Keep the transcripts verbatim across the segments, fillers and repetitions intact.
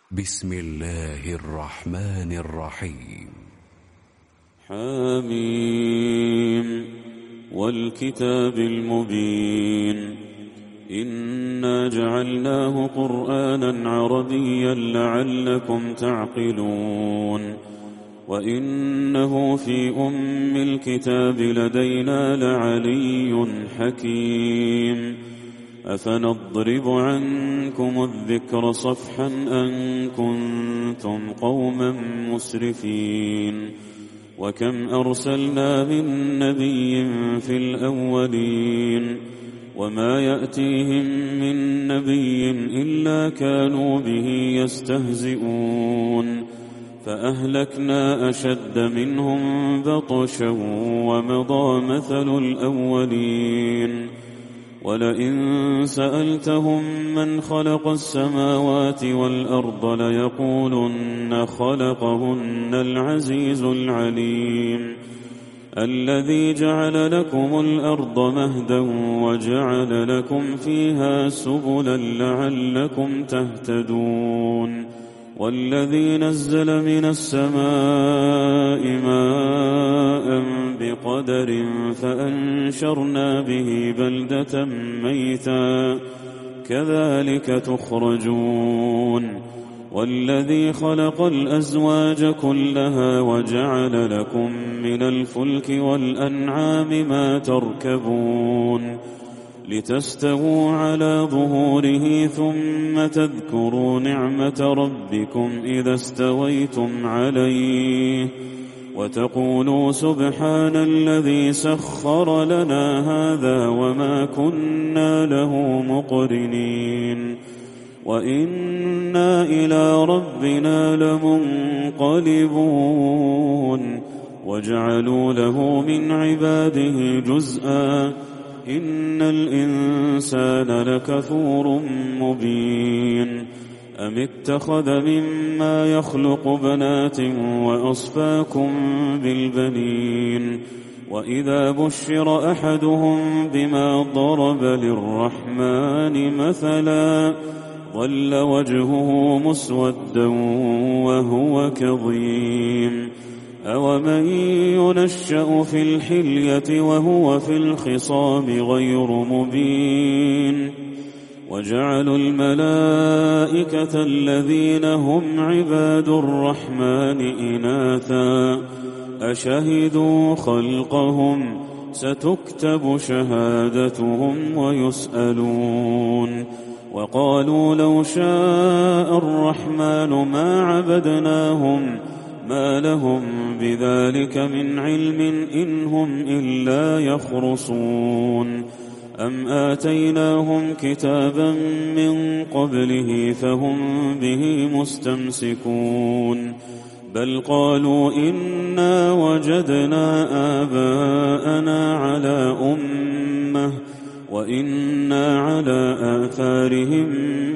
بسم الله الرحمن الرحيم. حميم والكتاب المبين إنا جعلناه قرآنا عربيا لعلكم تعقلون وإنه في أم الكتاب لدينا لعلي حكيم أفنضرب عنكم الذكر صفحا أن كنتم قوما مسرفين وكم أرسلنا من نبي في الأولين وما يأتيهم من نبي إلا كانوا به يستهزئون فأهلكنا أشد منهم بطشا ومضى مثل الأولين ولئن سألتهم من خلق السماوات والأرض ليقولن خلقهن العزيز العليم الذي جعل لكم الأرض مهدا وجعل لكم فيها سبلا لعلكم تهتدون والذي نزل من السماء ماء بقدر فأنشرنا به بلدة ميتا كذلك تخرجون والذي خلق الأزواج كلها وجعل لكم من الفلك والأنعام ما تركبون لتستووا على ظهوره ثم تذكروا نعمة ربكم إذا استويتم عليه وتقولوا سبحان الذي سخر لنا هذا وما كنا له مقرنين وإنا إلى ربنا لمنقلبون وجعلوا له من عباده جزءا إن الإنسان لكفور مبين أم اتخذ مما يخلق بنات وأصفاكم بالبنين وإذا بشر أحدهم بما ضرب للرحمن مثلا ظل وجهه مسودا وهو كظيم أومن ينشأ في الحلية وهو في الخصام غير مبين وجعلوا الملائكة الذين هم عباد الرحمن إناثا أشهدوا خلقهم ستكتب شهادتهم ويسألون وقالوا لو شاء الرحمن ما عبدناهم ما لهم بذلك من علم إن هم إلا يخرصون أم آتيناهم كتابا من قبله فهم به مستمسكون بل قالوا إنا وجدنا آباءنا على أمة وإنا على آثارهم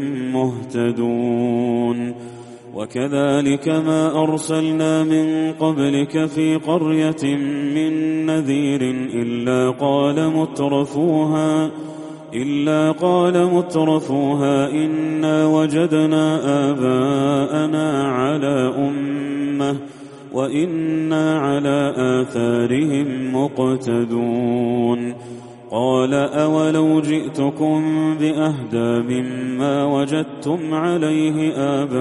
مهتدون وكذلك ما أرسلنا من قبلك في قرية من نذير إلا قال مترفوها إلا قال مترفوها إنا وجدنا آباءنا على أمة وإنا على آثارهم مقتدون قال أولو جئتكم بأهدى مما وجدتم عليه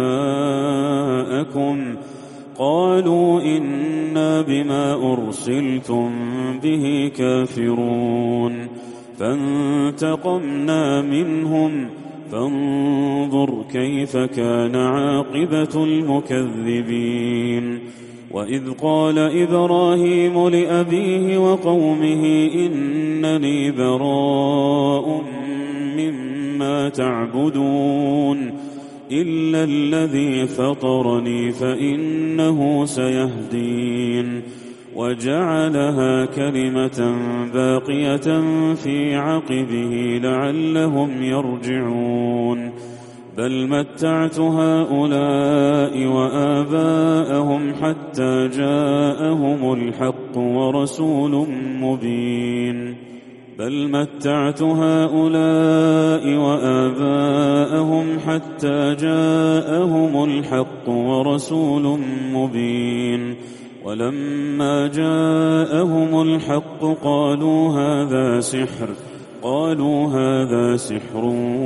آباءكم قالوا إنا بما أرسلتم به كافرون فانتقمنا منهم فانظر كيف كان عاقبة المكذبين وإذ قال إبراهيم لأبيه وقومه إنني براء مما تعبدون إلا الذي فطرني فإنه سيهدين وجعلها كلمة باقية في عقبه لعلهم يرجعون بل متعت هؤلاء وآباءهم حتى جاءهم الحق ورسول مبين بل متعت هؤلاء وآباءهم حتى جاءهم الحق ورسول مبين ولما جاءهم الحق قالوا هذا سحر قالوا هذا سحر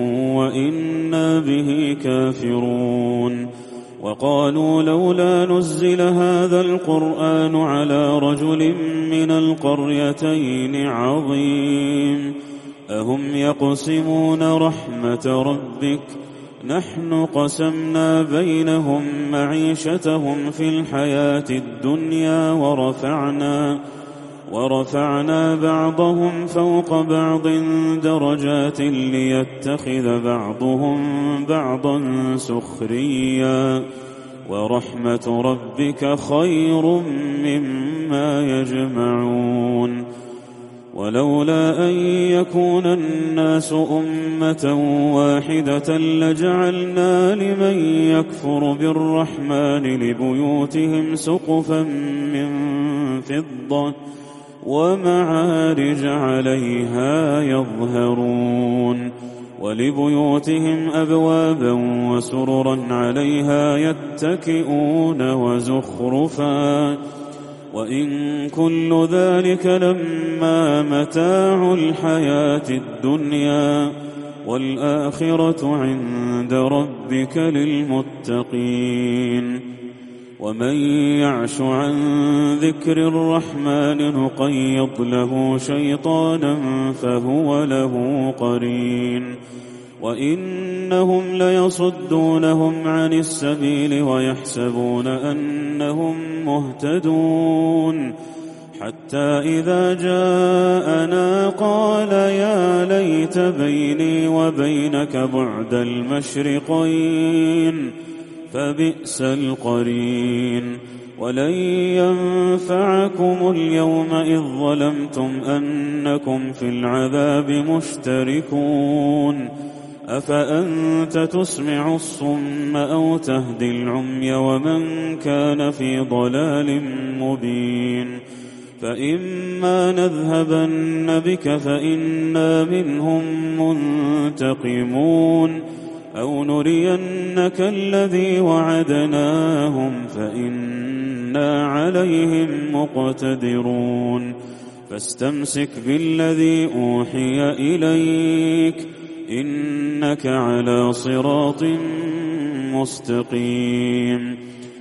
وإنا به كافرون وقالوا لولا نزل هذا القرآن على رجل من القريتين عظيم أهم يقسمون رحمة ربك نحن قسمنا بينهم معيشتهم في الحياة الدنيا ورفعنا ورفعنا بعضهم فوق بعض درجات ليتخذ بعضهم بعضا سخريا ورحمة ربك خير مما يجمعون ولولا أن يكون الناس أمة واحدة لجعلنا لمن يكفر بالرحمن لبيوتهم سقفا من فضة ومعارج عليها يظهرون ولبيوتهم أبوابا وسررا عليها يتكئون وزخرفا وإن كل ذلك لما متاع الحياة الدنيا والآخرة عند ربك للمتقين ومن يعش عن ذكر الرحمن نقيض له شيطانا فهو له قرين وإنهم ليصدونهم عن السبيل ويحسبون أنهم مهتدون حتى إذا جاءنا قال يا ليت بيني وبينك بعد المشرقين فبئس القرين ولن ينفعكم اليوم إذ ظلمتم أنكم في العذاب مشتركون أفأنت تسمع الصم أو تهدي العمي ومن كان في ضلال مبين فإما نذهبن بك فإنا منهم منتقمون أو نرينك الذي وعدناهم فإنا عليهم مقتدرون فاستمسك بالذي أوحي إليك إنك على صراط مستقيم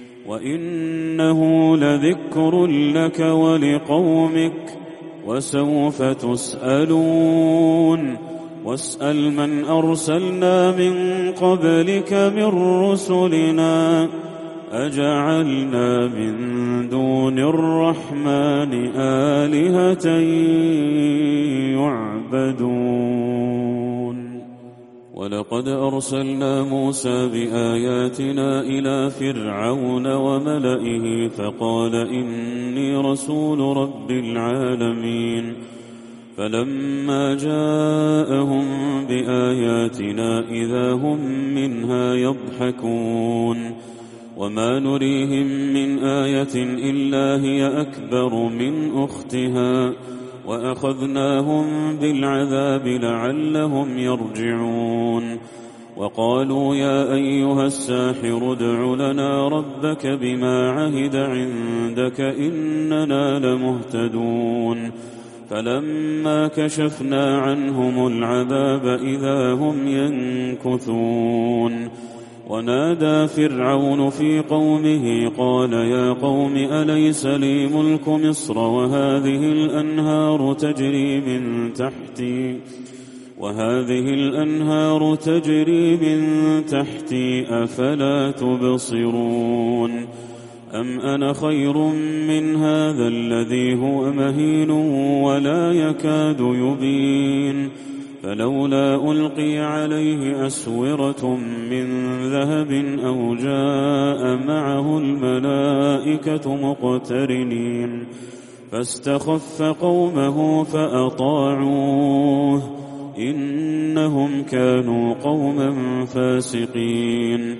وإنه لذكر لك ولقومك وسوف تسألون واسأل من أرسلنا من قبلك من رسلنا أجعلنا من دون الرحمن آلهة يعبدون ولقد أرسلنا موسى بآياتنا إلى فرعون وملئه فقال إني رسول رب العالمين فلما جاءهم بآياتنا إذا هم منها يضحكون وما نريهم من آية إلا هي أكبر من أختها وأخذناهم بالعذاب لعلهم يرجعون وقالوا يا أيها الساحر ادع لنا ربك بما عهد عندك إننا لمهتدون فلما كشفنا عنهم العذاب إذا هم ينكثون ونادى فرعون في قومه قال يا قوم أليس لي ملك مصر وهذه الأنهار تجري من تحتي وهذه الأنهار تجري من تحتي أفلا تبصرون أم أنا خير من هذا الذي هو مهين ولا يكاد يبين فلولا ألقي عليه أسورة من ذهب أو جاء معه الملائكة مقترنين فاستخف قومه فأطاعوه إنهم كانوا قوما فاسقين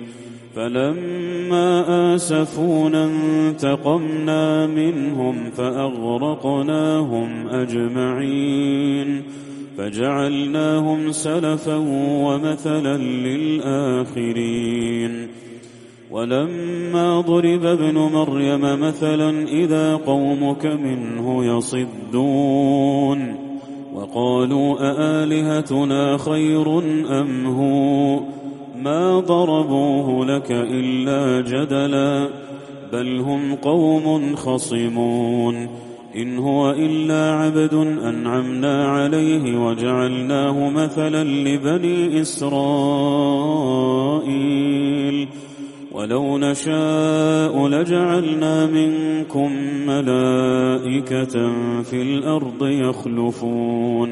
فلما آسفونا انتقمنا منهم فأغرقناهم أجمعين فجعلناهم سلفا ومثلا للآخرين. ولما ضرب ابن مريم مثلا إذا قومك منه يصدون وقالوا أآلهتنا خير أم هو ما ضربوه لك إلا جدلا بل هم قوم خصمون. إن هو إلا عبد أنعمنا عليه وجعلناه مثلا لبني إسرائيل ولو نشاء لجعلنا منكم ملائكة في الأرض يخلفون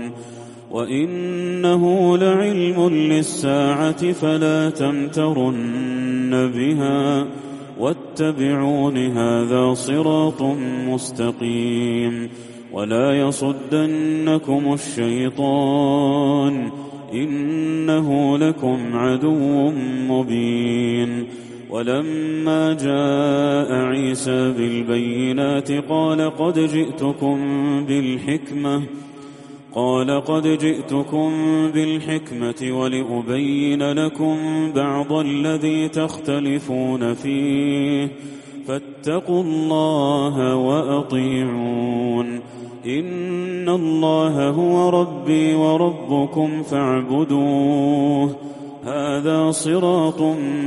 وإنه لعلم للساعة فلا تمترن بها واتبعون هذا صراط مستقيم. ولا يصدنكم الشيطان إنه لكم عدو مبين. ولما جاء عيسى بالبينات قال قد جئتكم بالحكمة قال قد جئتكم بالحكمة ولأبين لكم بعض الذي تختلفون فيه فاتقوا الله وأطيعون. إن الله هو ربي وربكم فاعبدوه هذا صراط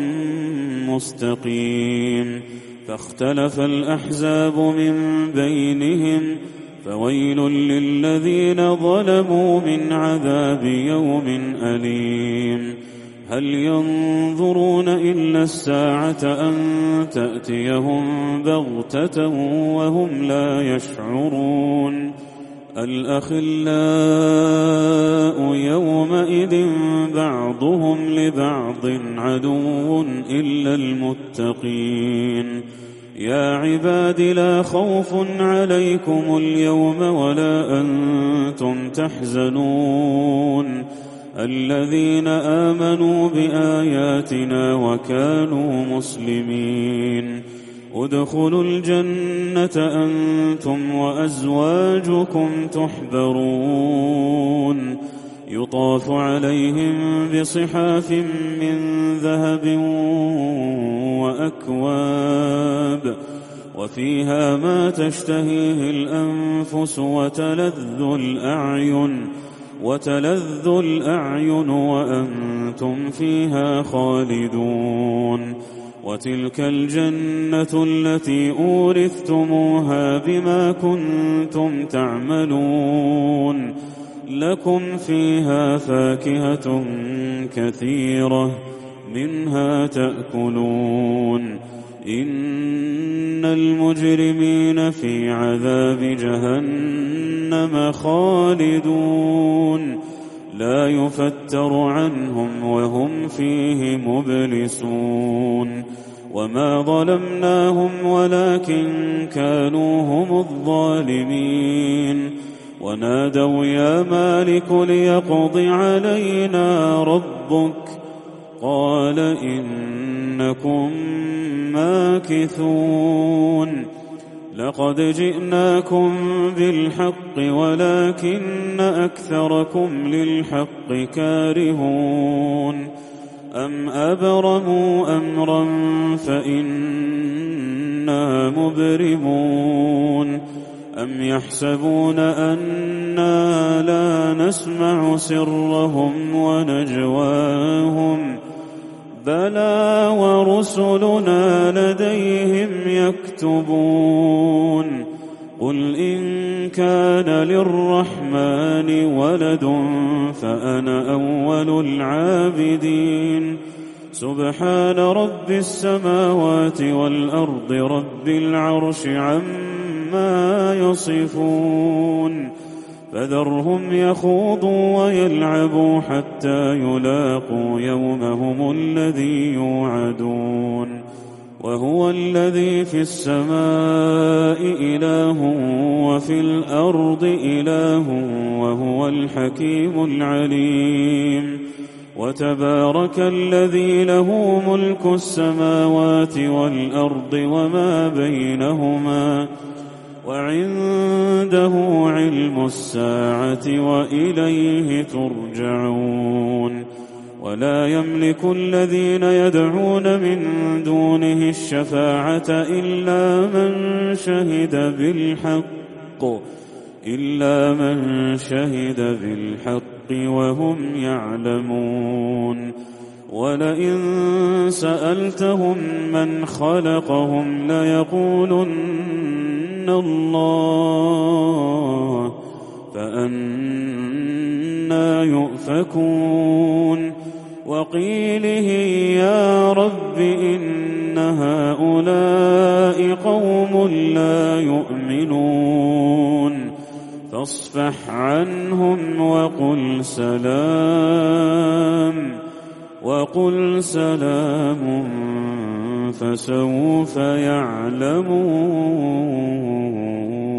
مستقيم. فاختلف الأحزاب من بينهم فويل للذين ظلموا من عذاب يوم أليم. هل ينظرون إلا الساعة أن تأتيهم بغتة وهم لا يشعرون. الأخلاء يومئذ بعضهم لبعض عدو إلا المتقين. يا عباد لا خوف عليكم اليوم ولا أنتم تحزنون الذين آمنوا بآياتنا وكانوا مسلمين. ادخلوا الجنة أنتم وأزواجكم تحبرون يطاف عليهم بصحاف من ذهب وأكواب وفيها ما تشتهيه الأنفس وتلذ الأعين وتلذ الأعين وأنتم فيها خالدون. وتلك الجنة التي أورثتموها بما كنتم تعملون لكم فيها فاكهة كثيرة منها تأكلون. إن المجرمين في عذاب جهنم خالدون لا يفتر عنهم وهم فيه مبلسون. وما ظلمناهم ولكن كانوا هم الظالمين. ونادوا يا مالك ليقض علينا ربك قال إنكم ماكثون. لقد جئناكم بالحق ولكن أكثركم للحق كارهون. أم أبرموا أمرا فإنا مبرمون. أم يحسبون أنا لا نسمع سرهم ونجواهم بلى ورسلنا لديهم يكتبون. قل إن كان للرحمن ولد فأنا أول العابدين. سبحان رب السماوات والأرض رب العرش عما يصفون. فذرهم يخوضوا ويلعبوا حتى يلاقوا يومهم الذي يوعدون. وهو الذي في السماء إله وفي الأرض إله وهو الحكيم العليم. وتبارك الذي له ملك السماوات والأرض وما بينهما وعنده علم الساعة وإليه ترجعون ولا يملك الذين يدعون من دونه الشفاعة إلا من شهد بالحق إلا من شهد بالحق وهم يعلمون ولئن سألتهم من خلقهم ليقولن الله فأنى يؤفكون وقيله يا رب إن هؤلاء قوم لا يؤمنون فاصفح عنهم وقل سلام وقل سلام فسوف يعلمون.